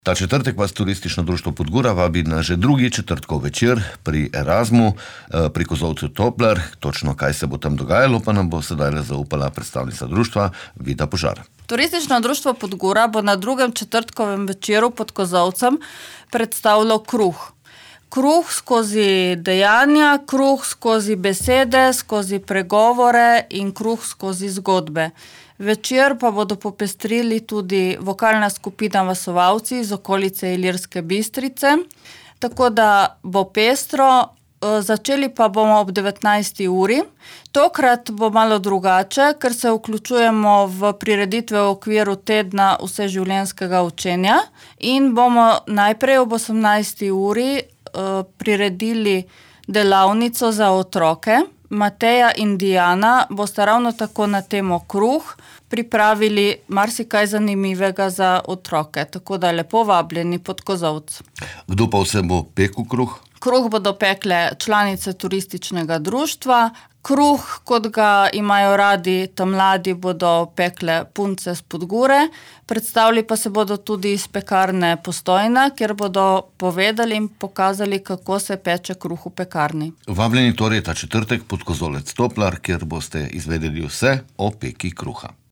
Ta četrtek vas Turistično društvo Podgora vabi na že drugi četrtkov večer pri Erasmu, pri kozolcu Toplar. Točno kaj se bo tam dogajalo, pa nam bo sedaj zaupala predstavnica društva Vida Požar. Turistično društvo Podgora bo na drugem četrtkovem večeru pod kozolcem predstavilo kruh. Kruh skozi dejanja, kruh skozi besede, skozi pregovore in kruh skozi zgodbe. Večer pa bodo popestrili tudi vokalna skupina Vasovalci iz okolice Ilirske Bistrice, tako da bo pestro. Začeli pa bomo ob 19. uri. Tokrat bo malo drugače, ker se vključujemo v prireditve v okviru tedna vseživljenjskega učenja in bomo najprej ob 18. uri priredili delavnico za otroke. Mateja in Diana bosta ravno tako na temo kruh pripravili marsikaj zanimivega za otroke, tako da lepo vabljeni pod kozolc. Kdo pa vse bo pekel kruh? Kruh bodo pekle članice turističnega društva. Kruh, kot ga imajo radi mladi, bodo pekle punce s Podgore. Predstavili pa se bodo tudi iz pekarne Postojna, kjer bodo povedali in pokazali, kako se peče kruh v pekarni. Vabljeni torej ta četrtek pod kozolec Toplar, kjer boste izvedeli vse o peki kruha.